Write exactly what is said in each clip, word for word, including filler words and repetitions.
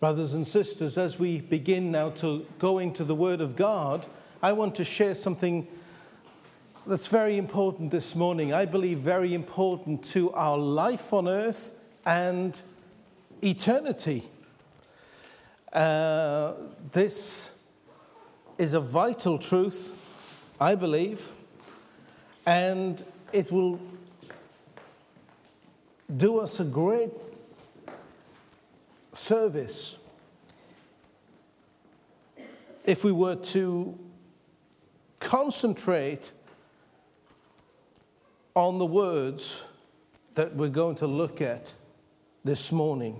Brothers and sisters, as we begin now to go into the Word of God, I want to share something that's very important this morning. I believe very important to our life on earth and eternity. Uh, this is a vital truth, I believe, and it will do us a great service if we were to concentrate on the words that we're going to look at this morning.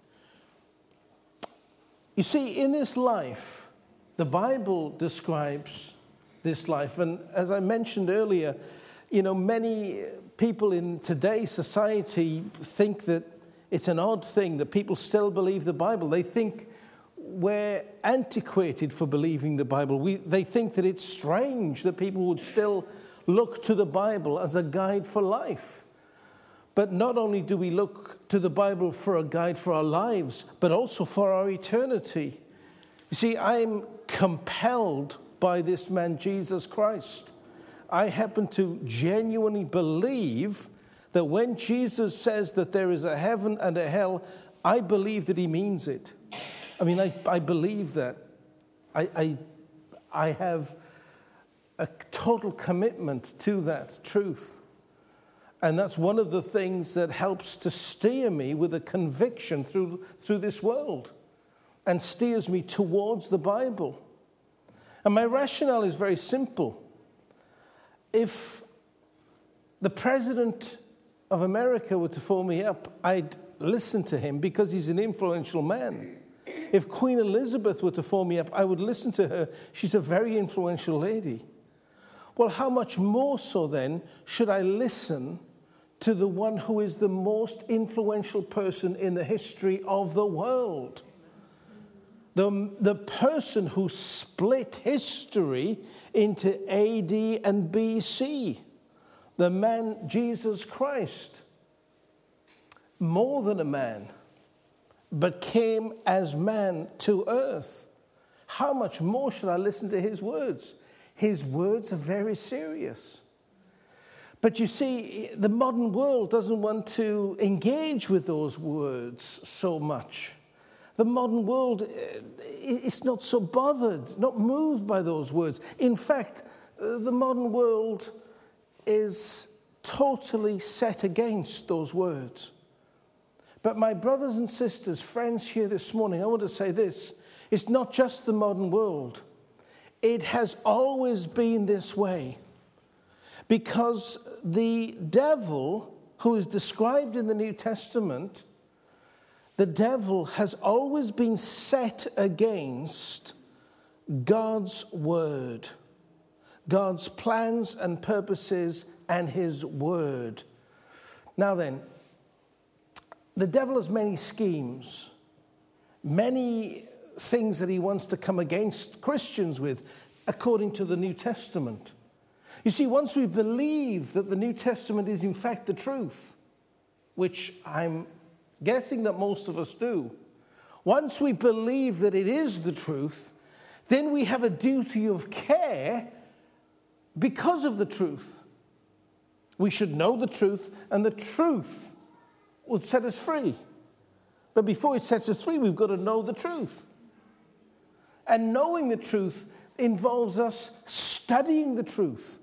You see, in this life, the Bible describes this life, and as I mentioned earlier, you know, many people in today's society think that it's an odd thing that people still believe the Bible. They think we're antiquated for believing the Bible. We, they think that it's strange that people would still look to the Bible as a guide for life. But not only do we look to the Bible for a guide for our lives, but also for our eternity. You see, I'm compelled by this man, Jesus Christ. I happen to genuinely believe that when Jesus says that there is a heaven and a hell, I believe that he means it. I mean, I, I believe that. I, I, I have a total commitment to that truth. And that's one of the things that helps to steer me with a conviction through, through this world and steers me towards the Bible. And my rationale is very simple. If the president of America were to phone me up, I'd listen to him because he's an influential man. If Queen Elizabeth were to phone me up, I would listen to her. She's a very influential lady. Well, how much more so then should I listen to the one who is the most influential person in the history of the world? The, the person who split history into A D and B C. The man, Jesus Christ, more than a man, but came as man to earth. How much more should I listen to his words? His words are very serious. But you see, the modern world doesn't want to engage with those words so much. The modern world is not so bothered, not moved by those words. In fact, the modern world is totally set against those words. But my brothers and sisters, friends here this morning, I want to say this. It's not just the modern world. It has always been this way. Because the devil, who is described in the New Testament, the devil has always been set against God's word. God's plans and purposes and his word. Now then, the devil has many schemes, many things that he wants to come against Christians with, according to the New Testament. You see, once we believe that the New Testament is in fact the truth, which I'm guessing that most of us do, once we believe that it is the truth, then we have a duty of care because of the truth. We should know the truth, and the truth will set us free. But before it sets us free, we've got to know the truth. And knowing the truth involves us studying the truth.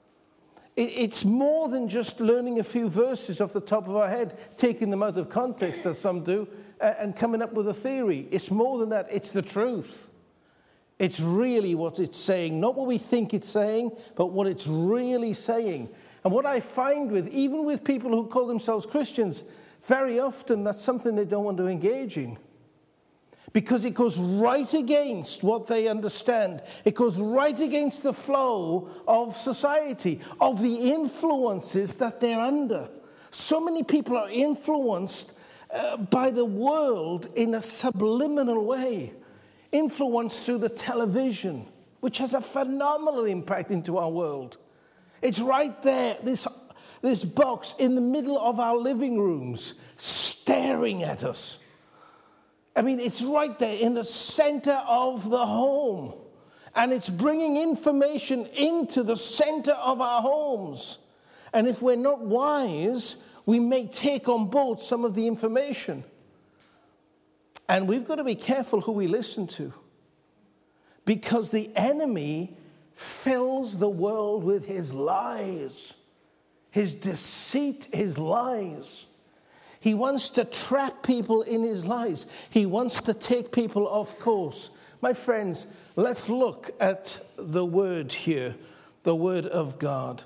It's more than just learning a few verses off the top of our head, taking them out of context, as some do, and coming up with a theory. It's more than that. It's the truth. It's really what it's saying, not what we think it's saying, but what it's really saying. And what I find with, even with people who call themselves Christians, very often that's something they don't want to engage in. Because it goes right against what they understand. It goes right against the flow of society, of the influences that they're under. So many people are influenced uh, by the world in a subliminal way. Influenced through the television, which has a phenomenal impact into our world. It's right there, this, this box in the middle of our living rooms, staring at us. I mean, it's right there in the center of the home. And it's bringing information into the center of our homes. And if we're not wise, we may take on board some of the information. And we've got to be careful who we listen to. Because the enemy fills the world with his lies, his deceit, his lies. He wants to trap people in his lies. He wants to take people off course. My friends, let's look at the word here, the word of God.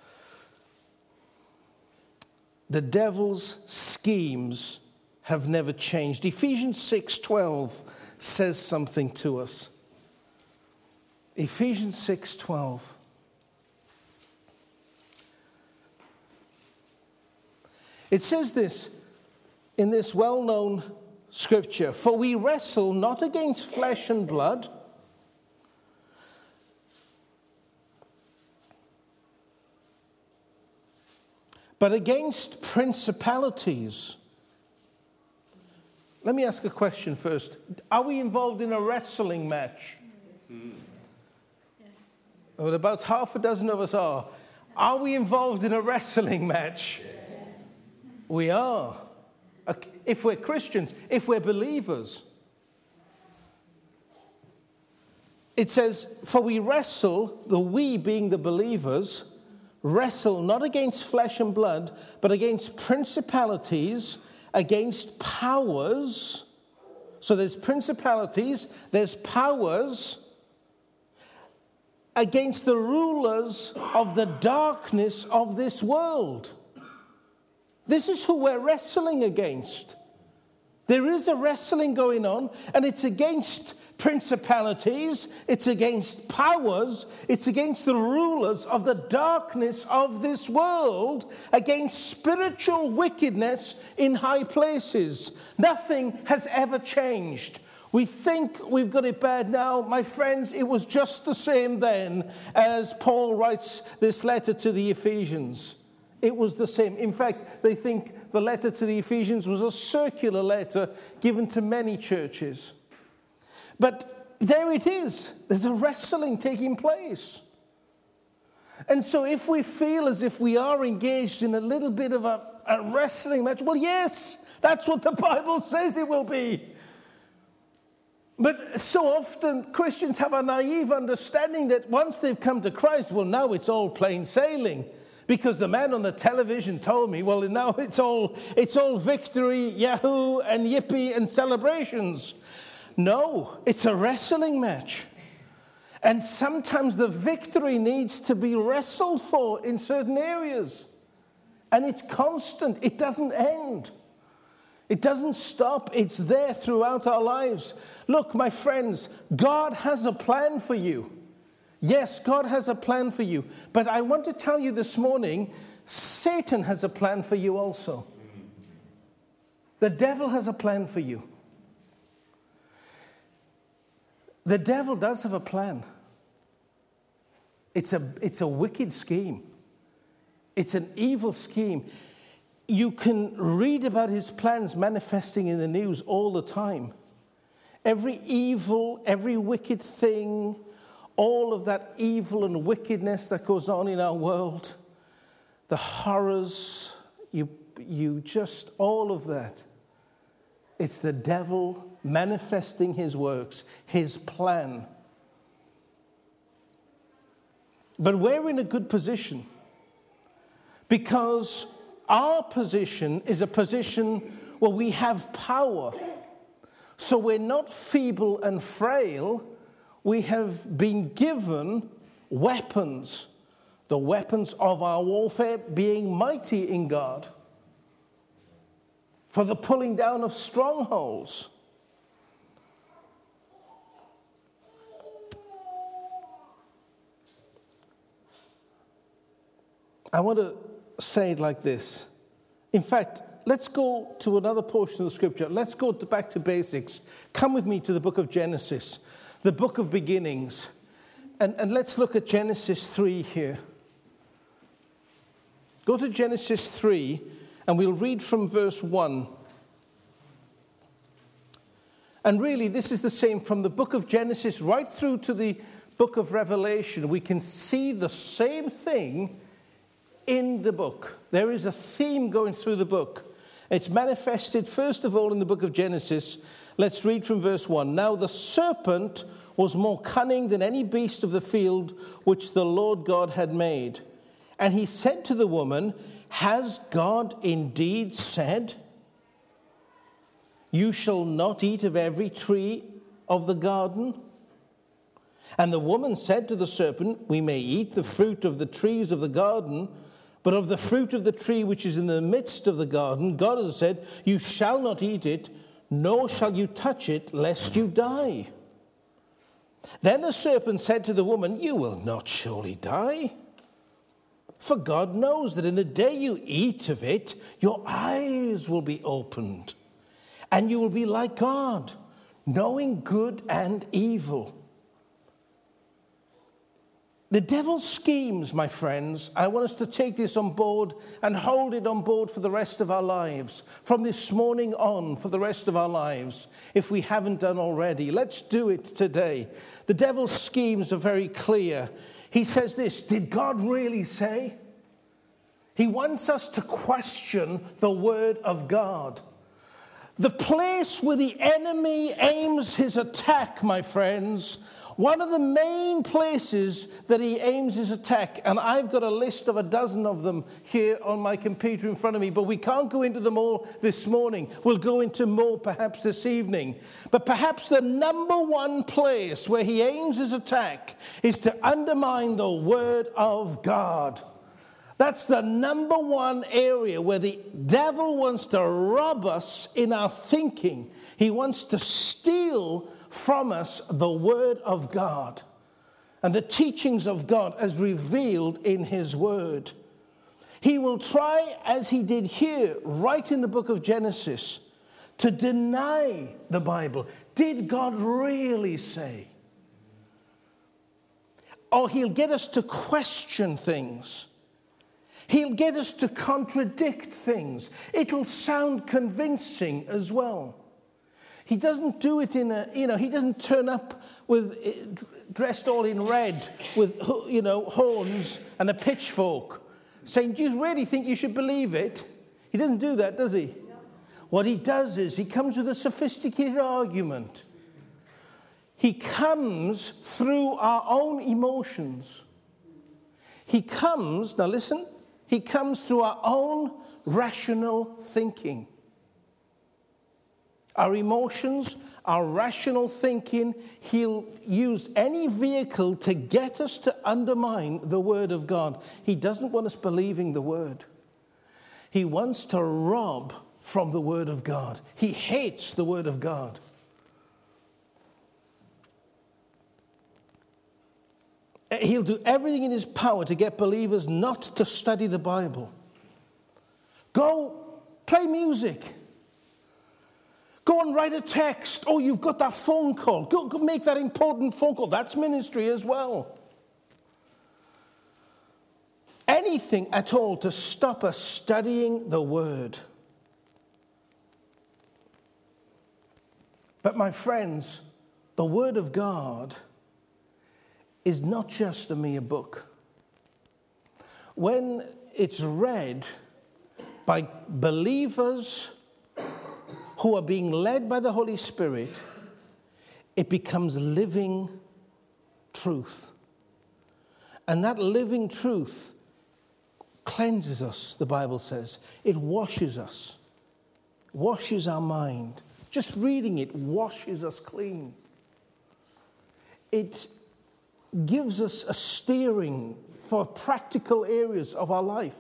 The devil's schemes have never changed. Ephesians six twelve says something to us. Ephesians six twelve. It says this in this well-known scripture, for we wrestle not against flesh and blood, but against principalities. Let me ask a question first. Are we involved in a wrestling match? Mm. Yes. Well, about half a dozen of us are. Are we involved in a wrestling match? Yes. We are. If we're Christians, if we're believers. It says, for we wrestle, the we being the believers, wrestle not against flesh and blood, but against principalities, against powers. So there's principalities, there's powers, against the rulers of the darkness of this world. This is who we're wrestling against. There is a wrestling going on, and it's against principalities, it's against powers, it's against the rulers of the darkness of this world, against spiritual wickedness in high places. Nothing has ever changed. We think we've got it bad now. My friends, it was just the same then as Paul writes this letter to the Ephesians. It was the same. In fact, they think the letter to the Ephesians was a circular letter given to many churches. But there it is. There's a wrestling taking place. And so if we feel as if we are engaged in a little bit of a, a wrestling match, well, yes, that's what the Bible says it will be. But so often Christians have a naive understanding that once they've come to Christ, well, now it's all plain sailing. Because the man on the television told me, well, now it's all it's all victory, yahoo, and yippee, and celebrations. No, it's a wrestling match. And sometimes the victory needs to be wrestled for in certain areas. And it's constant. It doesn't end. It doesn't stop. It's there throughout our lives. Look, my friends, God has a plan for you. Yes, God has a plan for you. But I want to tell you this morning, Satan has a plan for you also. The devil has a plan for you. The devil does have a plan. It's a, it's a wicked scheme. It's an evil scheme. You can read about his plans manifesting in the news all the time. Every evil, every wicked thing, all of that evil and wickedness that goes on in our world, the horrors, you, you just, all of that. It's the devil manifesting his works, his plan. But we're in a good position because our position is a position where we have power. So we're not feeble and frail. We have been given weapons, the weapons of our warfare being mighty in God, for the pulling down of strongholds. I want to say it like this. In fact, let's go to another portion of the scripture. Let's go to back to basics. Come with me to the book of Genesis. The book of beginnings. And, and let's look at Genesis three here. Go to Genesis three, and we'll read from verse one. And really, this is the same from the book of Genesis right through to the book of Revelation. We can see the same thing in the book. There is a theme going through the book. It's manifested, first of all, in the book of Genesis. Let's read from verse one. Now the serpent was more cunning than any beast of the field which the Lord God had made. And he said to the woman, has God indeed said, you shall not eat of every tree of the garden? And the woman said to the serpent, we may eat the fruit of the trees of the garden, but of the fruit of the tree which is in the midst of the garden, God has said, you shall not eat it, nor shall you touch it, lest you die. Then the serpent said to the woman, you will not surely die. For God knows that in the day you eat of it, your eyes will be opened, and you will be like God, knowing good and evil. The devil's schemes, my friends, I want us to take this on board and hold it on board for the rest of our lives, from this morning on for the rest of our lives, if we haven't done already. Let's do it today. The devil's schemes are very clear. He says this, did God really say? He wants us to question the word of God. The place where the enemy aims his attack, my friends, one of the main places that he aims his attack, and I've got a list of a dozen of them here on my computer in front of me, but we can't go into them all this morning. We'll go into more perhaps this evening. But perhaps the number one place where he aims his attack is to undermine the word of God. That's the number one area where the devil wants to rob us in our thinking. He wants to steal from us the word of God and the teachings of God as revealed in his word. He will try, as he did here, right in the book of Genesis, to deny the Bible. Did God really say? Or he'll get us to question things. He'll get us to contradict things. It'll sound convincing as well. He doesn't do it in a, you know, he doesn't turn up with, dressed all in red with, you know, horns and a pitchfork saying, do you really think you should believe it? He doesn't do that, does he? No. What he does is he comes with a sophisticated argument. He comes through our own emotions. He comes, now listen, he comes through our own rational thinking. Our emotions, our rational thinking, he'll use any vehicle to get us to undermine the word of God. He doesn't want us believing the word. He wants to rob from the word of God. He hates the word of God. He'll do everything in his power to get believers not to study the Bible. Go play music. Go and write a text. Oh, you've got that phone call. Go, go make that important phone call. That's ministry as well. Anything at all to stop us studying the word. But my friends, the word of God is not just a mere book. When it's read by believers who are being led by the Holy Spirit, it becomes living truth. And that living truth cleanses us, the Bible says. It washes us, washes our mind. Just reading it washes us clean. It gives us a steering for practical areas of our life.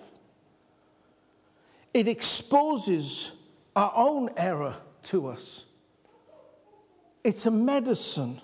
It exposes our own error to us. It's a medicine.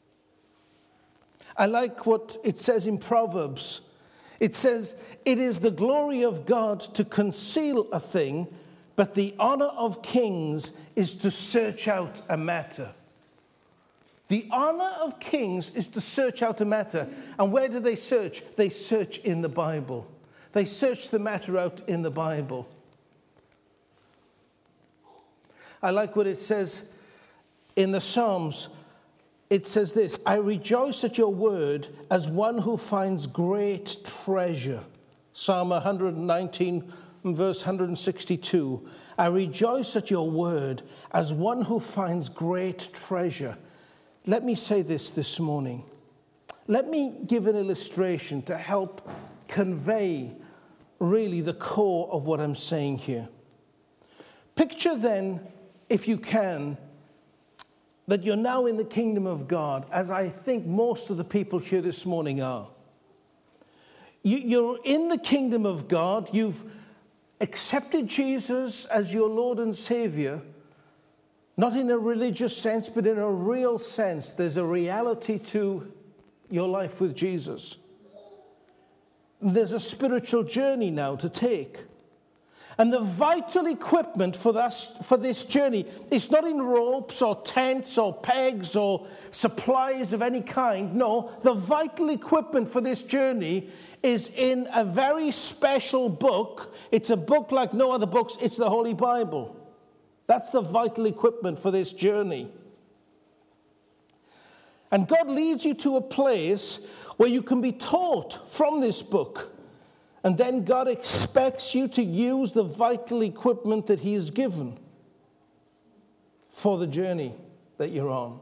I like what it says in Proverbs. It says, it is the glory of God to conceal a thing, but the honor of kings is to search out a matter. The honor of kings is to search out a matter. And where do they search? They search in the Bible. They search the matter out in the Bible. I like what it says in the Psalms, it says this: I rejoice at your word as one who finds great treasure. Psalm one nineteen, verse one sixty-two. I rejoice at your word as one who finds great treasure. Let me say this this morning. Let me give an illustration to help convey really the core of what I'm saying here. Picture then, if you can, that you're now in the kingdom of God, as I think most of the people here this morning are. You, you're in the kingdom of God. You've accepted Jesus as your Lord and Savior, not in a religious sense, but in a real sense. There's a reality to your life with Jesus. There's a spiritual journey now to take. And the vital equipment for this, for this journey is not in ropes or tents or pegs or supplies of any kind. No, the vital equipment for this journey is in a very special book. It's a book like no other books. It's the Holy Bible. That's the vital equipment for this journey. And God leads you to a place where you can be taught from this book. And then God expects you to use the vital equipment that He has given for the journey that you're on.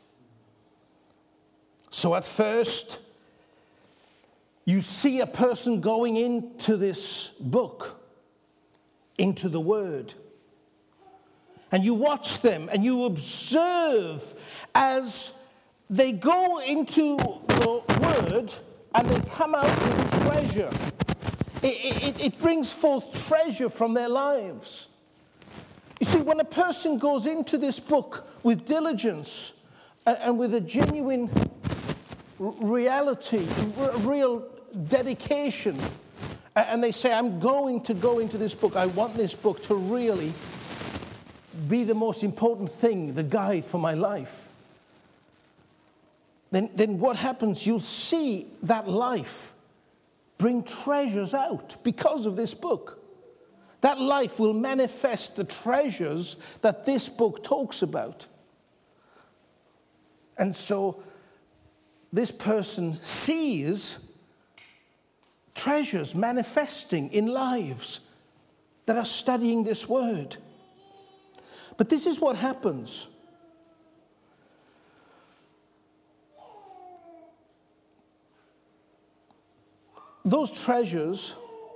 So at first, you see a person going into this book, into the Word. And you watch them and you observe as they go into the Word and they come out with treasure. It, it, it brings forth treasure from their lives. You see, when a person goes into this book with diligence and, and with a genuine reality, real dedication, and they say, I'm going to go into this book, I want this book to really be the most important thing, the guide for my life, then, then what happens? You'll see that life bring treasures out because of this book. That life will manifest the treasures that this book talks about. And so this person sees treasures manifesting in lives that are studying this word. But this is what happens. Those treasures,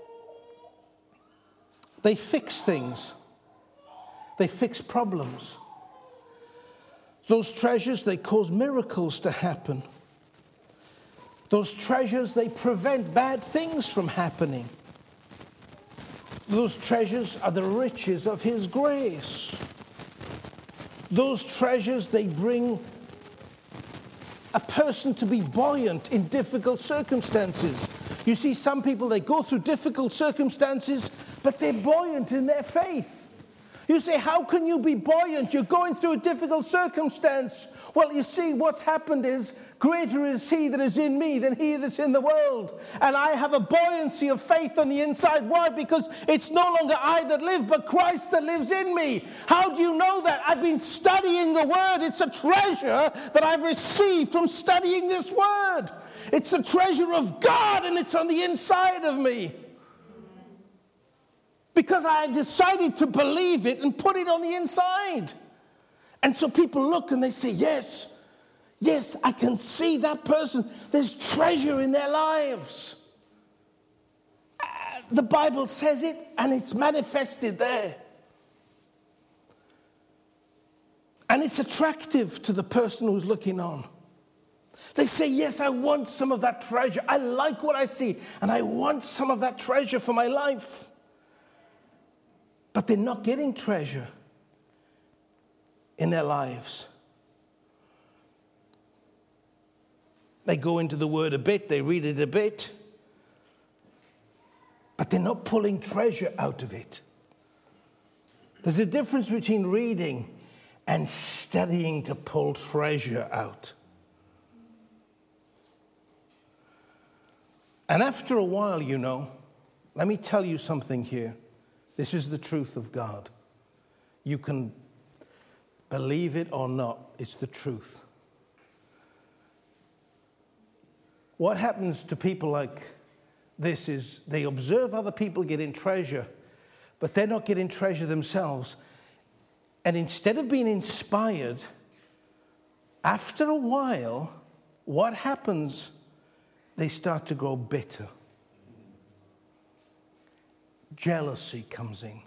they fix things. They fix problems. Those treasures, they cause miracles to happen. Those treasures, they prevent bad things from happening. Those treasures are the riches of His grace. Those treasures, they bring a person to be buoyant in difficult circumstances. You see, some people, they go through difficult circumstances, but they're buoyant in their faith. You say, how can you be buoyant? You're going through a difficult circumstance. Well, you see, what's happened is, greater is He that is in me than he that's in the world. And I have a buoyancy of faith on the inside. Why? Because it's no longer I that live, but Christ that lives in me. How do you know that? I've been studying the Word. It's a treasure that I've received from studying this Word. It's the treasure of God, and it's on the inside of me. Because I decided to believe it and put it on the inside. And so people look and they say, yes, yes, I can see that person. There's treasure in their lives. Uh, the Bible says it, and it's manifested there. And it's attractive to the person who's looking on. They say, yes, I want some of that treasure. I like what I see, and I want some of that treasure for my life. But they're not getting treasure in their lives. They go into the Word a bit, they read it a bit, but they're not pulling treasure out of it. There's a difference between reading and studying to pull treasure out. And after a while, you know, let me tell you something here. This is the truth of God. You can Believe it or not, it's the truth. What happens to people like this is they observe other people getting treasure, but they're not getting treasure themselves. And instead of being inspired, after a while, what happens? They start to grow bitter. Jealousy comes in.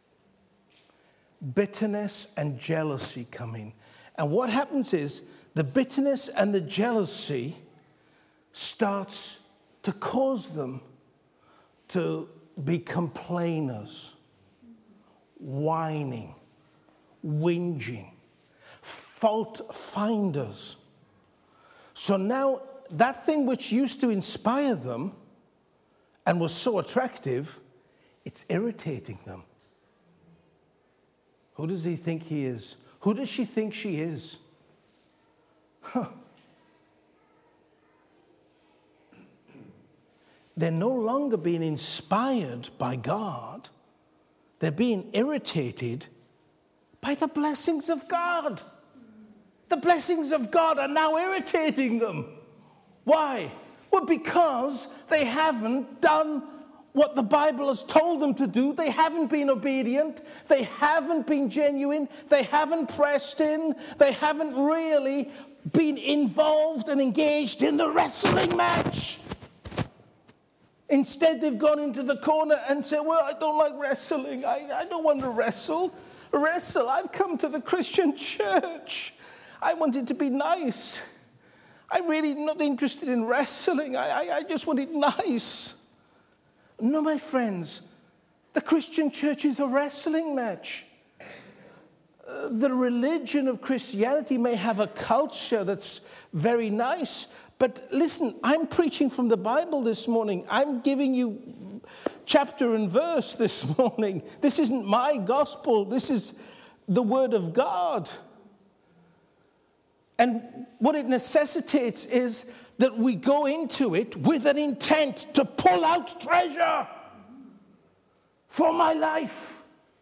Bitterness and jealousy come in. And what happens is the bitterness and the jealousy starts to cause them to be complainers, whining, whinging, fault finders. So now that thing which used to inspire them and was so attractive, it's irritating them. Who does he think he is? Who does she think she is? Huh. They're no longer being inspired by God. They're being irritated by the blessings of God. The blessings of God are now irritating them. Why? Well, because they haven't done what the Bible has told them to do. They haven't been obedient. They haven't been genuine. They haven't pressed in. They haven't really been involved and engaged in the wrestling match. Instead, they've gone into the corner and said, well, I don't like wrestling. I, I don't want to wrestle. Wrestle. I've come to the Christian church. I wanted to be nice. I'm really not interested in wrestling. I, I, I just want it nice. No, my friends, the Christian church is a wrestling match. Uh, the religion of Christianity may have a culture that's very nice, but listen, I'm preaching from the Bible this morning. I'm giving you chapter and verse this morning. This isn't my gospel. This is the Word of God. And what it necessitates is that we go into it with an intent to pull out treasure for my life.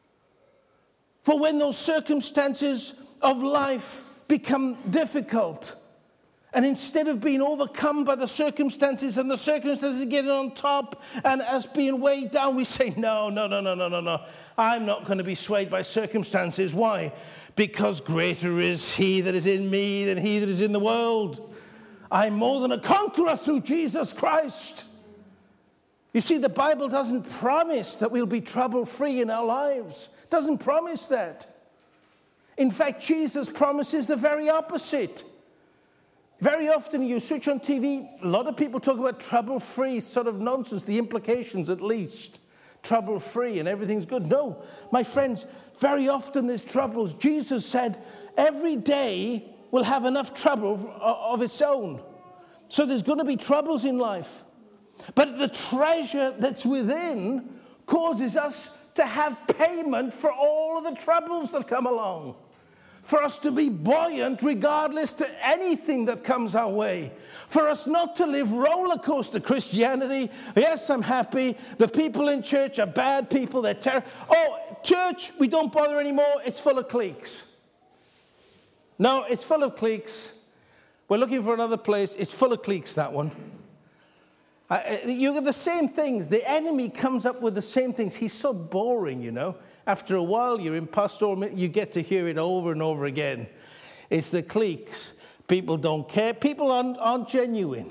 For when those circumstances of life become difficult, and instead of being overcome by the circumstances and the circumstances getting on top and us being weighed down, we say, no, no, no, no, no, no, no. I'm not going to be swayed by circumstances. Why? Because greater is he that is in me than he that is in the world. I'm more than a conqueror through Jesus Christ. You see, the Bible doesn't promise that we'll be trouble-free in our lives. It doesn't promise that. In fact, Jesus promises the very opposite. Very often you switch on T V, a lot of people talk about trouble-free sort of nonsense, the implications at least. Trouble-free and everything's good. No, my friends, very often there's troubles. Jesus said every day will have enough trouble of its own. So there's going to be troubles in life. But the treasure that's within causes us to have payment for all of the troubles that come along. For us to be buoyant regardless to anything that comes our way. For us not to live roller coaster Christianity. Yes, I'm happy. The people in church are bad people. They're terrible. Oh, church, we don't bother anymore. It's full of cliques. No, it's full of cliques. We're looking for another place. It's full of cliques, that one. Uh, you have the same things. The enemy comes up with the same things. He's so boring, you know. After a while, you're in pastoral, you get to hear it over and over again. It's the cliques. People don't care. People aren't, aren't genuine.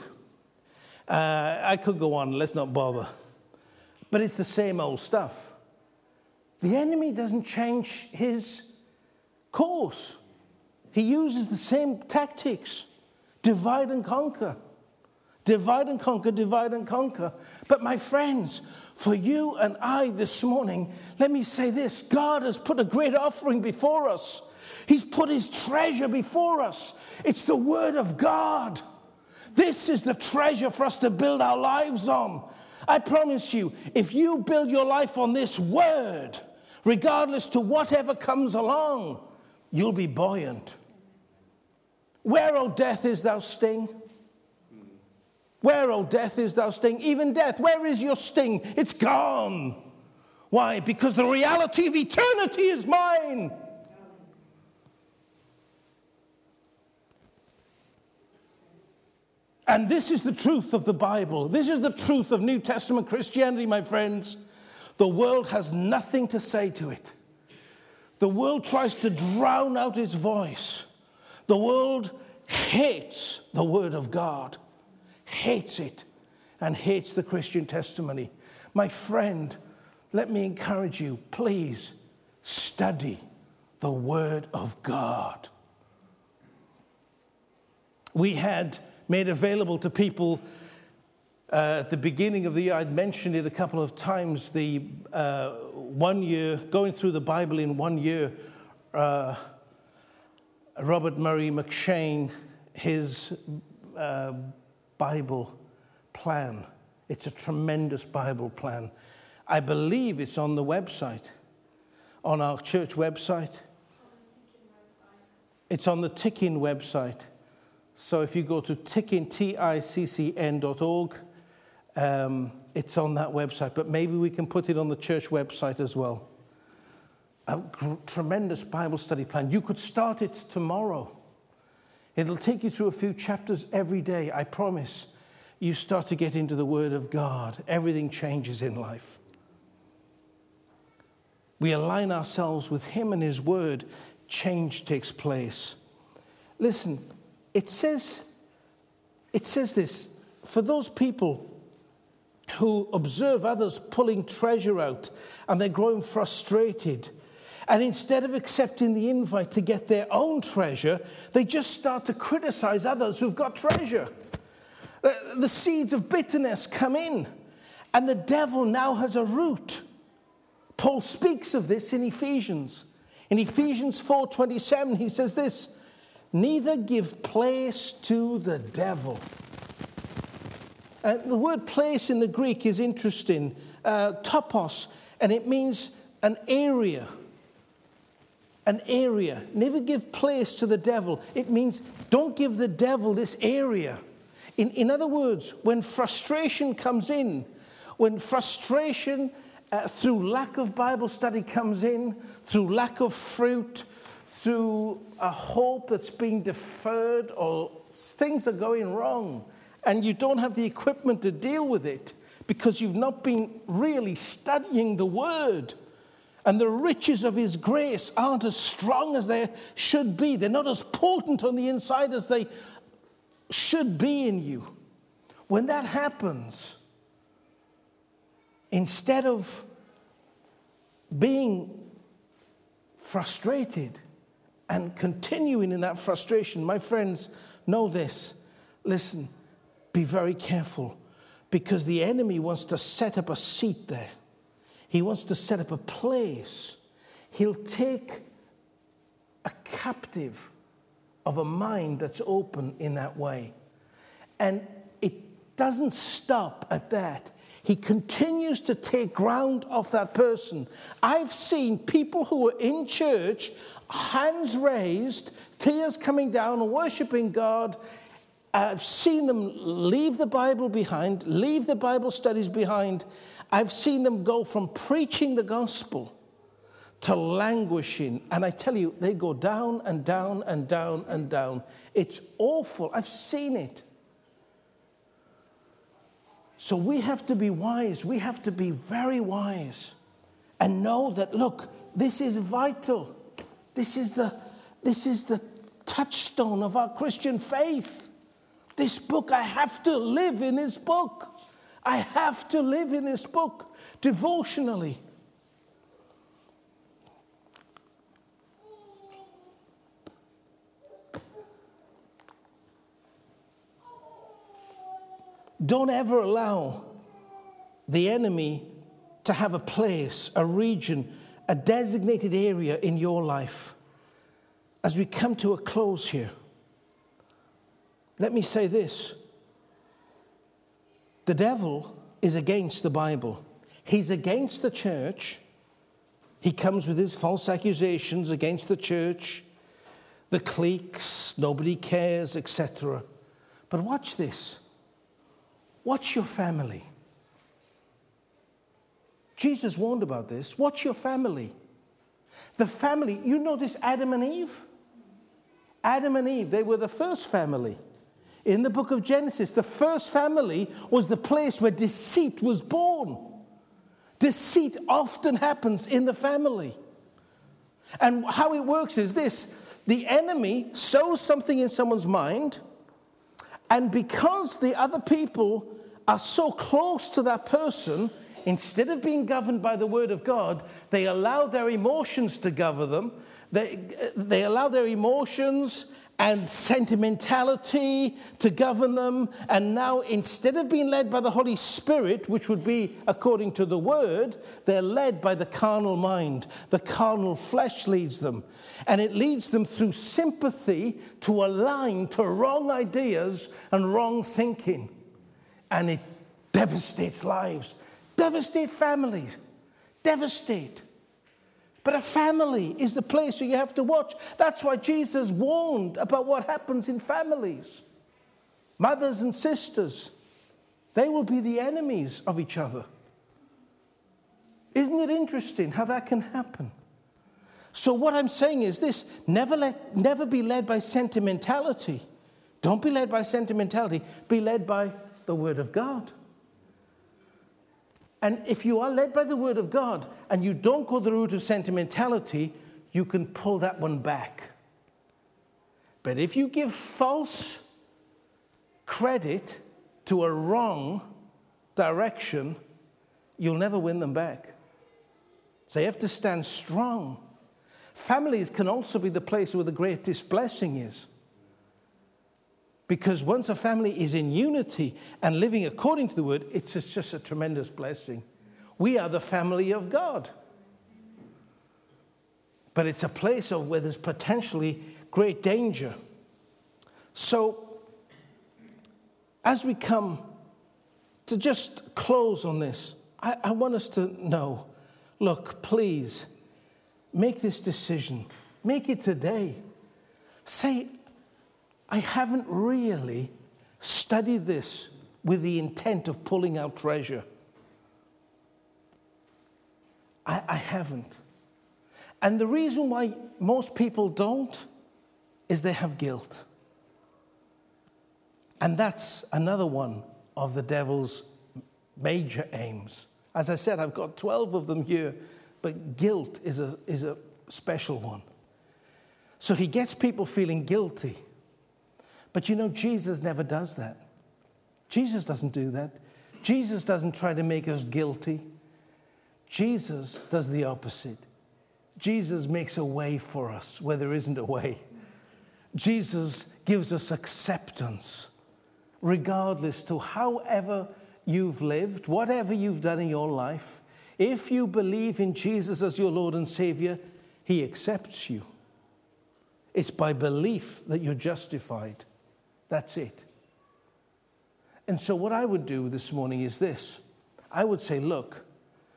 Uh, I could go on. Let's not bother. But it's the same old stuff. The enemy doesn't change his course. He uses the same tactics. Divide and conquer. Divide and conquer, divide and conquer. But my friends, for you and I this morning, let me say this. God has put a great offering before us. He's put his treasure before us. It's the Word of God. This is the treasure for us to build our lives on. I promise you, if you build your life on this Word, regardless to whatever comes along, you'll be buoyant. Where, O death, is thou sting? Where, O death, is thou sting? Even death, where is your sting? It's gone. Why? Because the reality of eternity is mine. And this is the truth of the Bible. This is the truth of New Testament Christianity, my friends. The world has nothing to say to it. The world tries to drown out its voice. The world hates the Word of God, hates it, and hates the Christian testimony. My friend, let me encourage you, please study the Word of God. We had made available to people uh, at the beginning of the year, I'd mentioned it a couple of times, the uh, one year, going through the Bible in one year, uh, Robert Murray McShane, his uh, Bible plan. It's a tremendous Bible plan. I believe it's on the website, on our church website. It's on the Tickin website. So if you go to tickin, T I C C N dot org, um, it's on that website. But maybe we can put it on the church website as well. A gr- tremendous Bible study plan. You could start it tomorrow. It'll take you through a few chapters every day. I promise. You start to get into the Word of God. Everything changes in life. We align ourselves with Him and His Word. Change takes place. Listen, it says, it says this, for those people who observe others pulling treasure out and they're growing frustrated, and instead of accepting the invite to get their own treasure, they just start to criticize others who've got treasure. The seeds of bitterness come in, and the devil now has a root. Paul speaks of this in Ephesians. In Ephesians four twenty-seven, he says this, neither give place to the devil. Uh, the word place in the Greek is interesting, uh, topos, and it means an area. An area. Never give place to the devil. It means don't give the devil this area. In, in other words, when frustration comes in, when frustration uh, through lack of Bible study comes in, through lack of fruit, through a hope that's being deferred, or things are going wrong, and you don't have the equipment to deal with it because you've not been really studying the Word, and the riches of His grace aren't as strong as they should be. They're not as potent on the inside as they should be in you. When that happens, instead of being frustrated and continuing in that frustration, my friends, know this. Listen, be very careful, because the enemy wants to set up a seat there. He wants to set up a place. He'll take a captive of a mind that's open in that way. And it doesn't stop at that. He continues to take ground off that person. I've seen people who are in church, hands raised, tears coming down, worshiping God. I've seen them leave the Bible behind, leave the Bible studies behind. I've seen them go from preaching the gospel to languishing. And I tell you, they go down and down and down and down. It's awful. I've seen it. So we have to be wise. We have to be very wise and know that, look, this is vital. This is the, this is the touchstone of our Christian faith. This book, I have to live in this book. I have to live in this book devotionally. Don't ever allow the enemy to have a place, a region, a designated area in your life. As we come to a close here, let me say this. The devil is against the Bible. He's against the church. He comes with his false accusations against the church, the cliques, nobody cares, et cetera. But watch this. Watch your family. Jesus warned about this. Watch your family. The family, you notice Adam and Eve? Adam and Eve, they were the first family. In the book of Genesis, the first family was the place where deceit was born. Deceit often happens in the family. And how it works is this: the enemy sows something in someone's mind, and because the other people are so close to that person, instead of being governed by the word of God, they allow their emotions to govern them. They, they allow their emotions and sentimentality to govern them. And now, instead of being led by the Holy Spirit, which would be according to the word, they're led by the carnal mind. The carnal flesh leads them. And it leads them through sympathy to align to wrong ideas and wrong thinking. And it devastates lives, devastate families, devastate. But a family is the place where you have to watch. That's why Jesus warned about what happens in families. Mothers and sisters, they will be the enemies of each other. Isn't it interesting how that can happen? So what I'm saying is this: never let, never be led by sentimentality. Don't be led by sentimentality. Be led by the Word of God. And if you are led by the Word of God and you don't go the route of sentimentality, you can pull that one back. But if you give false credit to a wrong direction, you'll never win them back. So you have to stand strong. Families can also be the place where the greatest blessing is. Because once a family is in unity and living according to the word, it's just a tremendous blessing. We are the family of God. But it's a place of where there's potentially great danger. So, as we come to just close on this, I, I want us to know, look, please, make this decision. Make it today. Say, I haven't really studied this with the intent of pulling out treasure. I, I haven't. And the reason why most people don't is they have guilt. And that's another one of the devil's major aims. As I said, I've got twelve of them here, but guilt is a, is a special one. So he gets people feeling guilty. But you know, Jesus never does that. Jesus doesn't do that. Jesus doesn't try to make us guilty. Jesus does the opposite. Jesus makes a way for us where there isn't a way. Jesus gives us acceptance, regardless to however you've lived, whatever you've done in your life. If you believe in Jesus as your Lord and Savior, he accepts you. It's by belief that you're justified. That's it. And so what I would do this morning is this. I would say, look,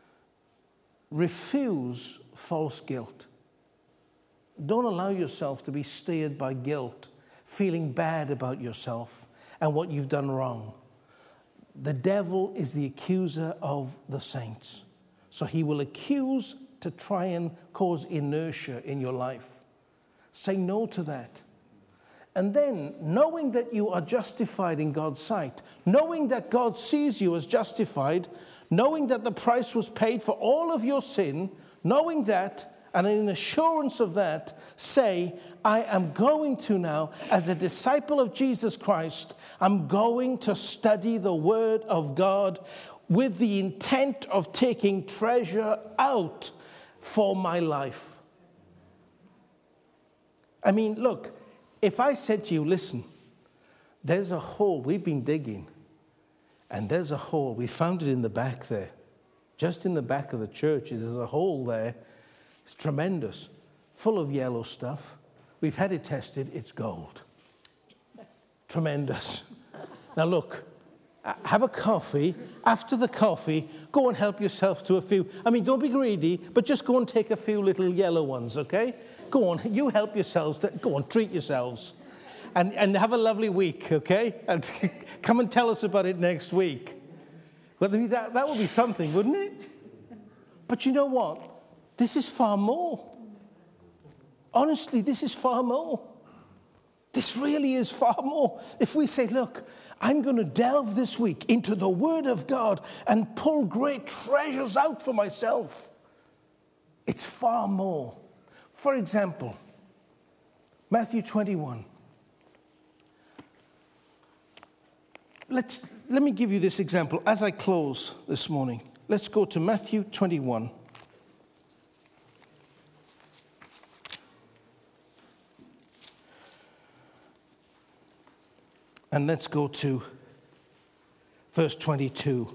refuse false guilt. Don't allow yourself to be steered by guilt, feeling bad about yourself and what you've done wrong. The devil is the accuser of the saints. So he will accuse to try and cause inertia in your life. Say no to that. And then, knowing that you are justified in God's sight, knowing that God sees you as justified, knowing that the price was paid for all of your sin, knowing that, and in assurance of that, say, I am going to now, as a disciple of Jesus Christ, I'm going to study the Word of God with the intent of taking treasure out for my life. I mean, look, if I said to you, listen, there's a hole, we've been digging, and there's a hole, we found it in the back there, just in the back of the church, there's a hole there, it's tremendous, full of yellow stuff. We've had it tested, it's gold. Tremendous. Now look, have a coffee. After the coffee, go and help yourself to a few. I mean, don't be greedy, but just go and take a few little yellow ones, okay? Go on, you help yourselves. To, go on, treat yourselves. And, and have a lovely week, okay? And come and tell us about it next week. Well, that, that would be something, wouldn't it? But you know what? This is far more. Honestly, this is far more. This really is far more. If we say, look, I'm going to delve this week into the Word of God and pull great treasures out for myself, it's far more. For example, Matthew twenty-one. Let's, let me give you this example as I close this morning. Let's go to Matthew twenty-one. And let's go to verse twenty-two.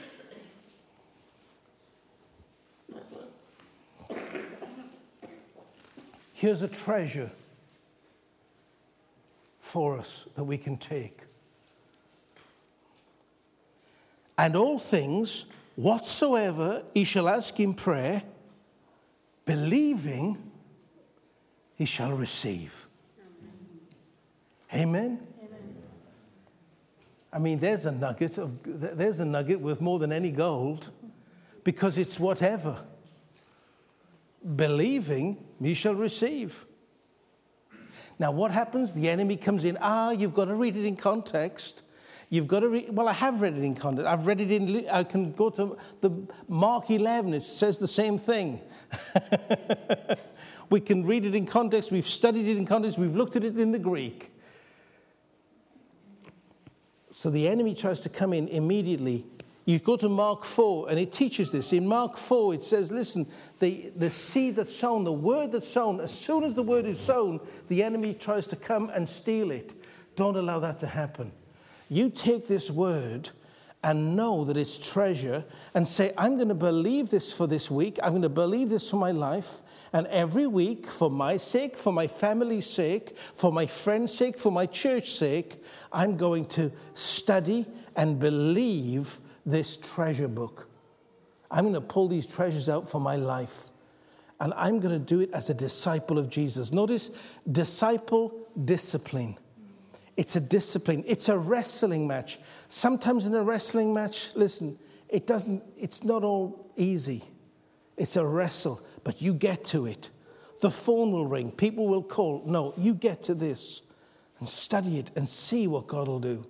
Here's a treasure for us that we can take. And all things whatsoever he shall ask in prayer, believing, he shall receive. Amen? Amen. I mean, there's a nugget of there's a nugget worth more than any gold, because it's whatever. Believing, he shall receive. Now, what happens? The enemy comes in. Ah, you've got to read it in context. You've got to read. Well, I have read it in context. I've read it in. I can go to the Mark eleven. It says the same thing. We can read it in context. We've studied it in context. We've looked at it in the Greek. So the enemy tries to come in immediately. You go to Mark four, and it teaches this. In Mark four, it says, listen, the, the seed that's sown, the word that's sown, as soon as the word is sown, the enemy tries to come and steal it. Don't allow that to happen. You take this word and know that it's treasure and say, I'm going to believe this for this week. I'm going to believe this for my life. And every week, for my sake, for my family's sake, for my friend's sake, for my church's sake, I'm going to study and believe this treasure book. I'm going to pull these treasures out for my life. And I'm going to do it as a disciple of Jesus. Notice, disciple discipline. It's a discipline. It's a wrestling match. Sometimes in a wrestling match, listen, it doesn't, it's not all easy. It's a wrestle, but you get to it. The phone will ring. People will call. No, you get to this and study it and see what God will do.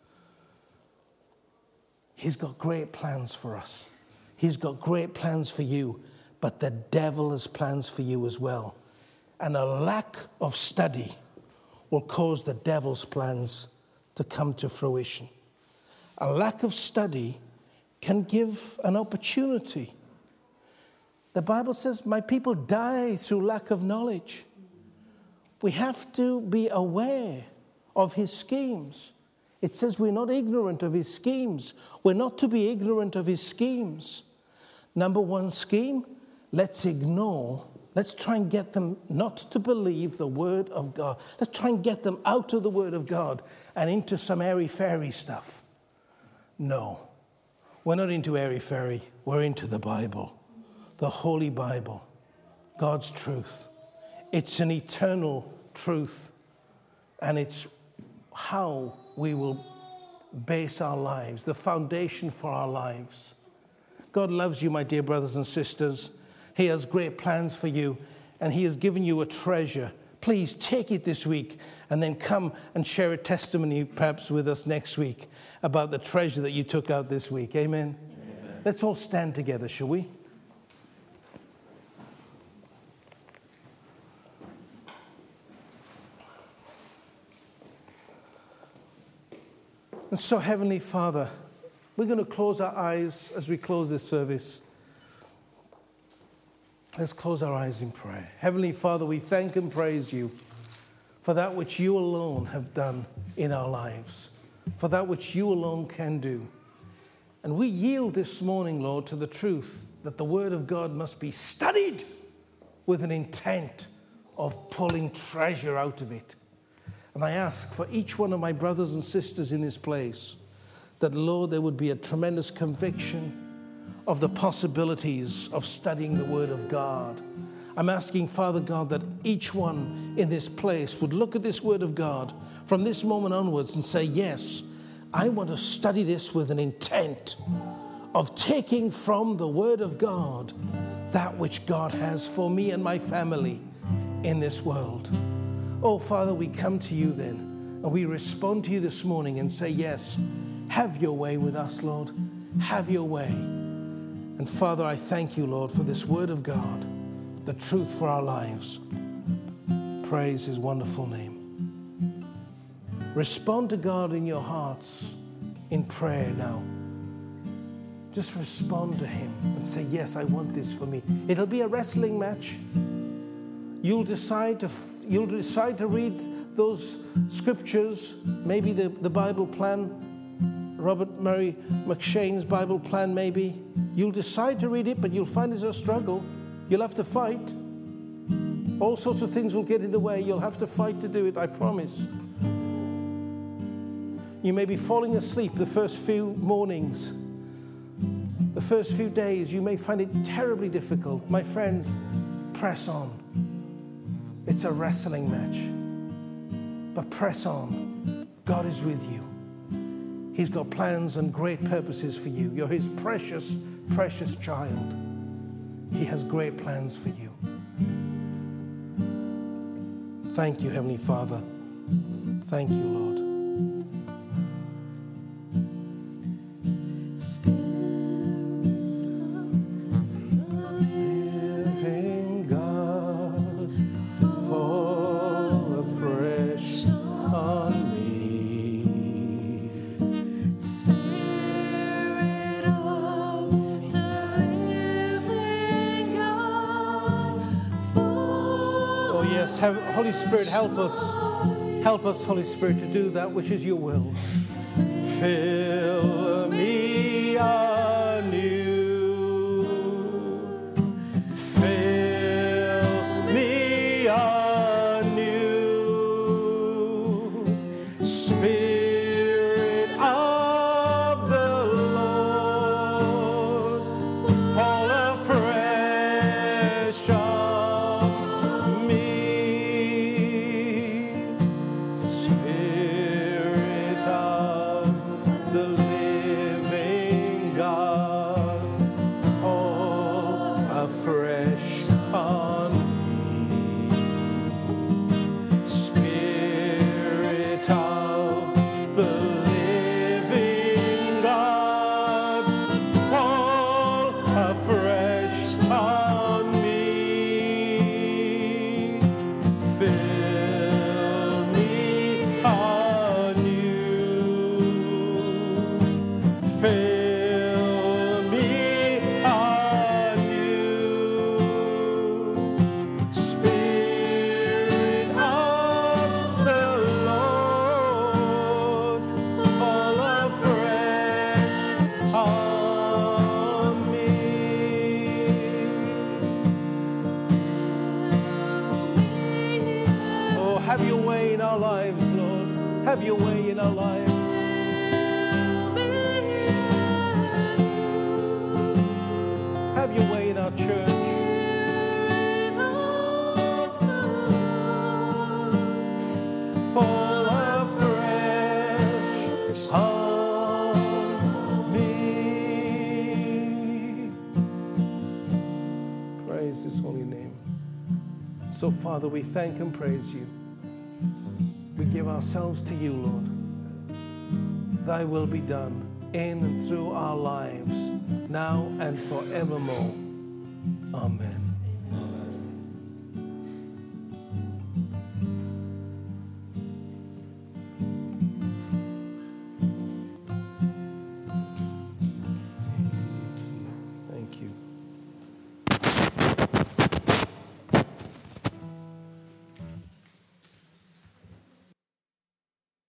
He's got great plans for us. He's got great plans for you, but the devil has plans for you as well. And a lack of study will cause the devil's plans to come to fruition. A lack of study can give an opportunity. The Bible says, my people die through lack of knowledge. We have to be aware of his schemes. It says we're not ignorant of his schemes. We're not to be ignorant of his schemes. Number one scheme, let's ignore. Let's try and get them not to believe the word of God. Let's try and get them out of the word of God and into some airy-fairy stuff. No, we're not into airy-fairy. We're into the Bible, the Holy Bible, God's truth. It's an eternal truth, and it's how we will base our lives, the foundation for our lives. God loves you, my dear brothers and sisters. He has great plans for you, and he has given you a treasure. Please take it this week and then come and share a testimony perhaps with us next week about the treasure that you took out this week. Amen? Amen. Let's all stand together, shall we? And so, Heavenly Father, we're going to close our eyes as we close this service. Let's close our eyes in prayer. Heavenly Father, we thank and praise you for that which you alone have done in our lives, for that which you alone can do. And we yield this morning, Lord, to the truth that the Word of God must be studied with an intent of pulling treasure out of it. And I ask for each one of my brothers and sisters in this place that, Lord, there would be a tremendous conviction of the possibilities of studying the Word of God. I'm asking, Father God, that each one in this place would look at this Word of God from this moment onwards and say, yes, I want to study this with an intent of taking from the Word of God that which God has for me and my family in this world. Oh, Father, we come to you then, and we respond to you this morning and say, yes, have your way with us, Lord. Have your way. And Father, I thank you, Lord, for this word of God, the truth for our lives. Praise his wonderful name. Respond to God in your hearts in prayer now. Just respond to him and say, yes, I want this for me. It'll be a wrestling match. You'll decide to, you'll decide to read those scriptures, maybe the, the Bible plan, Robert Murray McShane's Bible plan maybe. You'll decide to read it, but you'll find it's a struggle. You'll have to fight. All sorts of things will get in the way. You'll have to fight to do it, I promise. You may be falling asleep the first few mornings, the first few days. You may find it terribly difficult. My friends, press on. It's a wrestling match. But press on. God is with you. He's got plans and great purposes for you. You're his precious, precious child. He has great plans for you. Thank you, Heavenly Father. Thank you, Lord. Holy Spirit, help us. Help us, Holy Spirit, to do that which is your will. Fill me anew. Fill me anew. Spirit of the Lord, fall afresh on me. Have your way in our lives, Lord. Have your way in our lives. Have your way in our church. Fall afresh on me. Praise his holy name. So, Father, we thank and praise you. We give ourselves to you, Lord. Thy will be done in and through our lives, now and forevermore. Amen.